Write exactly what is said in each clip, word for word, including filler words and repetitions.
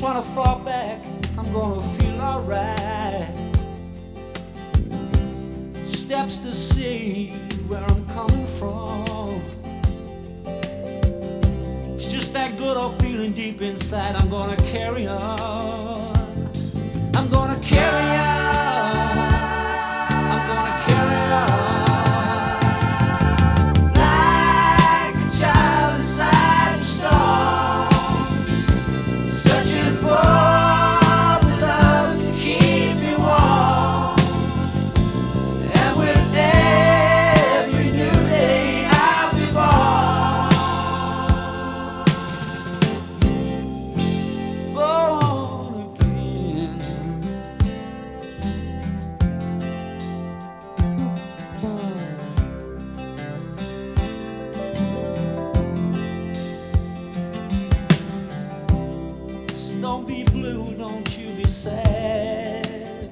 wanna fall back, I'm gonna feel alright. Steps to see where I'm coming from. It's just that good old feeling deep inside. I'm gonna carry on. I'm gonna carry on. I'm gonna carry on. Like a child inside the storm, searching for the love to keep me warm. And with every new day I'll be born, born again. So don't be blue, don't you be sad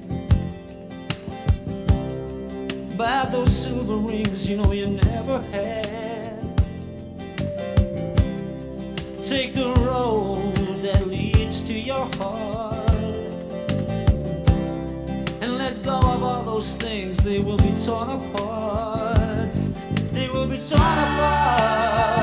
by those silver rings you know you never had. Take the road that leads to your heart, and let go of all those things. They will be torn apart. They will be torn apart.